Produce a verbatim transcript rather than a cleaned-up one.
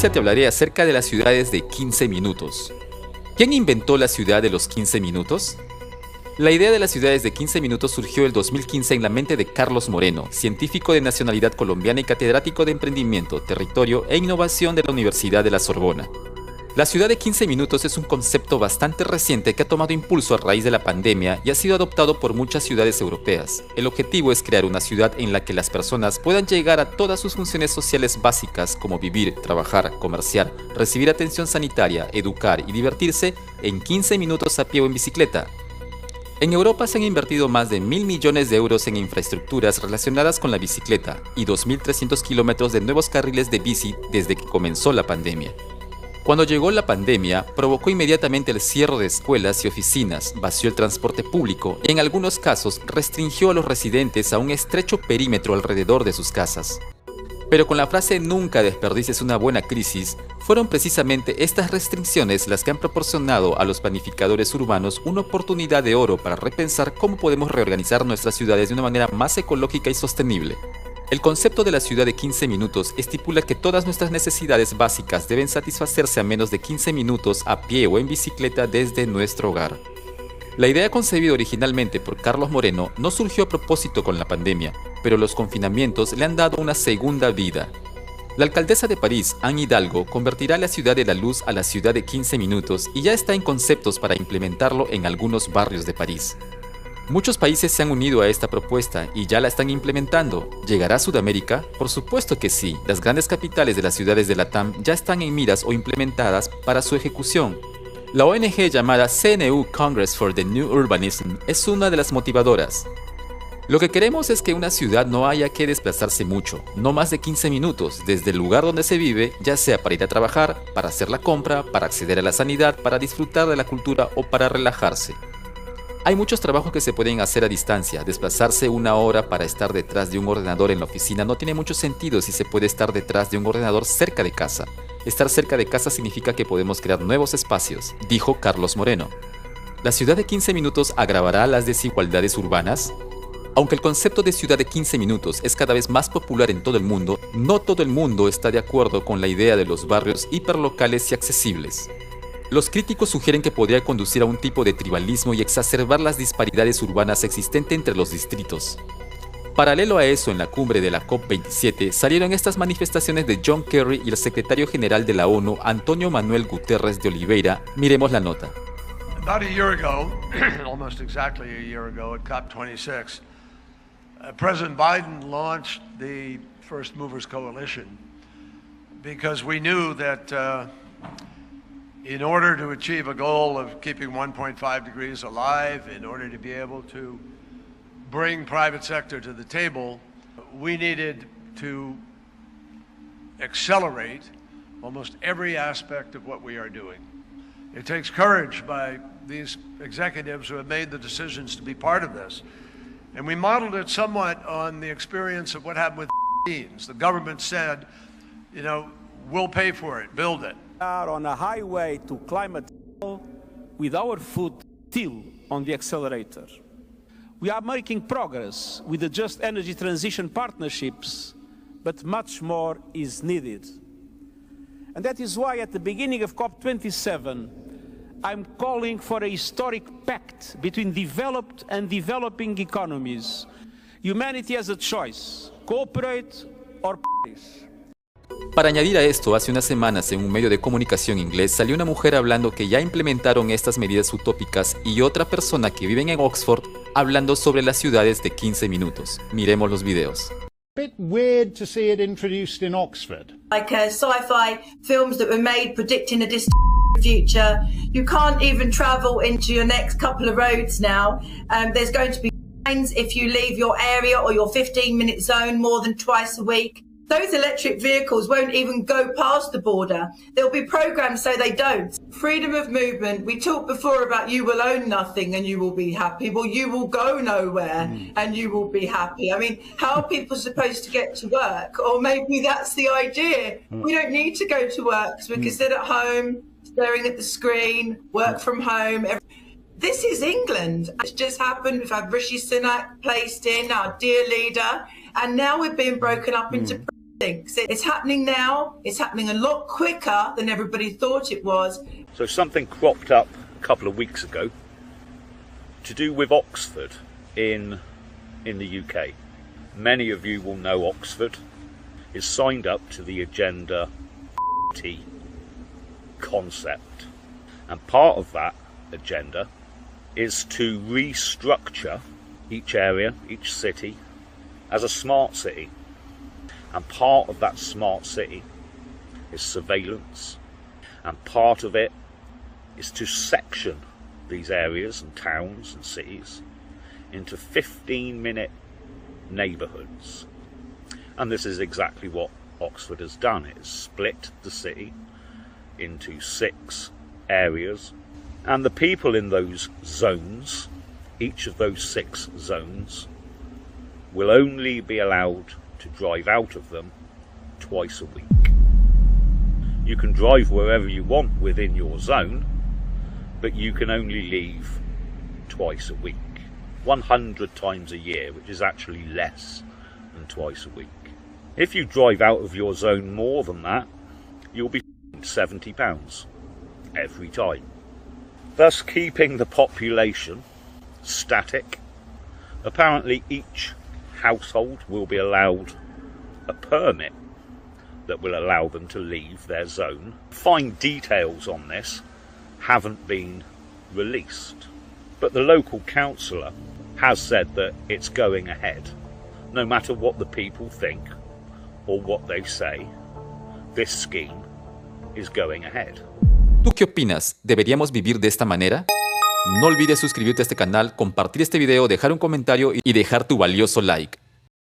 noticia te hablaré acerca de las ciudades de quince minutos. ¿Quién inventó la ciudad de los quince minutos? La idea de las ciudades de quince minutos surgió el dos mil quince en la mente de Carlos Moreno, científico de nacionalidad colombiana y catedrático de Emprendimiento, Territorio e Innovación de la Universidad de la Sorbona. La ciudad de quince minutos es un concepto bastante reciente que ha tomado impulso a raíz de la pandemia y ha sido adoptado por muchas ciudades europeas. El objetivo es crear una ciudad en la que las personas puedan llegar a todas sus funciones sociales básicas como vivir, trabajar, comerciar, recibir atención sanitaria, educar y divertirse en quince minutos a pie o en bicicleta. En Europa se han invertido más de mil millones de euros en infraestructuras relacionadas con la bicicleta y dos mil trescientos kilómetros de nuevos carriles de bici desde que comenzó la pandemia. Cuando llegó la pandemia, provocó inmediatamente el cierre de escuelas y oficinas, vació el transporte público y en algunos casos restringió a los residentes a un estrecho perímetro alrededor de sus casas. Pero con la frase "nunca desperdicies una buena crisis", fueron precisamente estas restricciones las que han proporcionado a los planificadores urbanos una oportunidad de oro para repensar cómo podemos reorganizar nuestras ciudades de una manera más ecológica y sostenible. El concepto de la ciudad de quince minutos estipula que todas nuestras necesidades básicas deben satisfacerse a menos de quince minutos a pie o en bicicleta desde nuestro hogar. La idea concebida originalmente por Carlos Moreno no surgió a propósito con la pandemia, pero los confinamientos le han dado una segunda vida. La alcaldesa de París, Anne Hidalgo, convertirá la ciudad de la luz a la ciudad de quince minutos y ya está en conceptos para implementarlo en algunos barrios de París. Muchos países se han unido a esta propuesta y ya la están implementando. ¿Llegará a Sudamérica? Por supuesto que sí. Las grandes capitales de las ciudades de Latam ya están en miras o implementadas para su ejecución. La O N G llamada C N U Congress for the New Urbanism es una de las motivadoras. Lo que queremos es que una ciudad no haya que desplazarse mucho, no más de quince minutos, desde el lugar donde se vive, ya sea para ir a trabajar, para hacer la compra, para acceder a la sanidad, para disfrutar de la cultura o para relajarse. Hay muchos trabajos que se pueden hacer a distancia. Desplazarse una hora para estar detrás de un ordenador en la oficina no tiene mucho sentido si se puede estar detrás de un ordenador cerca de casa. Estar cerca de casa significa que podemos crear nuevos espacios, dijo Carlos Moreno. ¿La ciudad de quince minutos agravará las desigualdades urbanas? Aunque el concepto de ciudad de quince minutos es cada vez más popular en todo el mundo, no todo el mundo está de acuerdo con la idea de los barrios hiperlocales y accesibles. Los críticos sugieren que podría conducir a un tipo de tribalismo y exacerbar las disparidades urbanas existentes entre los distritos. Paralelo a eso, en la cumbre de la COP veintisiete salieron estas manifestaciones de John Kerry y el secretario general de la ONU, Antonio Manuel Guterres de Oliveira. Miremos la nota. About a year ago, almost exactly a year ago at COP twenty-six, uh, President Biden launched the First Movers Coalition because we knew that uh, in order to achieve a goal of keeping one point five degrees alive, in order to be able to bring private sector to the table, we needed to accelerate almost every aspect of what we are doing. It takes courage by these executives who have made the decisions to be part of this. And we modeled it somewhat on the experience of what happened with vaccines. The government said, you know, we'll pay for it, build it. Are on a highway to climate with our foot still on the accelerator. We are making progress with the Just Energy Transition partnerships, but much more is needed. And that is why at the beginning of COP twenty-seven, I'm calling for a historic pact between developed and developing economies. Humanity has a choice, cooperate or perish. Para añadir a esto, hace unas semanas en un medio de comunicación inglés salió una mujer hablando que ya implementaron estas medidas utópicas y otra persona que vive en Oxford hablando sobre las ciudades de quince minutos. Miremos los videos. Bit weird to see it introduced in Oxford. Like uh, sci-fi films that were made predicting a distant future. You can't even travel into your next couple of roads now. Um, there's going to be fines if you leave your area or your fifteen minute zone more than twice a week. Those electric vehicles won't even go past the border. They'll be programmed so they don't. Freedom of movement. We talked before about you will own nothing and you will be happy. Well, you will go nowhere mm. and you will be happy. I mean, how are people supposed to get to work? Or maybe that's the idea. Mm. We don't need to go to work because we mm. can sit at home, staring at the screen, work from home. This is England. It's just happened. We've had Rishi Sunak placed in, our dear leader, and now we're being broken up into mm. It's happening now. It's happening a lot quicker than everybody thought it was. So something cropped up a couple of weeks ago to do with Oxford in, in the U K. Many of you will know Oxford is signed up to the Agenda T concept. And part of that agenda is to restructure each area, each city, as a smart city. And part of that smart city is surveillance. And part of it is to section these areas and towns and cities into fifteen minute neighbourhoods. And this is exactly what Oxford has done. It's split the city into six areas, and the people in those zones, each of those six zones, will only be allowed to drive out of them twice a week. You can drive wherever you want within your zone, but you can only leave twice a week. one hundred times a year, which is actually less than twice a week. If you drive out of your zone more than that, you'll be seventy pounds every time. Thus keeping the population static. Apparently each household will be allowed a permit that will allow them to leave their zone. Fine details on this haven't been released, but the local councillor has said that it's going ahead. No matter what the people think or what they say, this scheme is going ahead. ¿Tú qué opinas? ¿Deberíamos vivir de esta manera? No olvides suscribirte a este canal, compartir este video, dejar un comentario y dejar tu valioso like.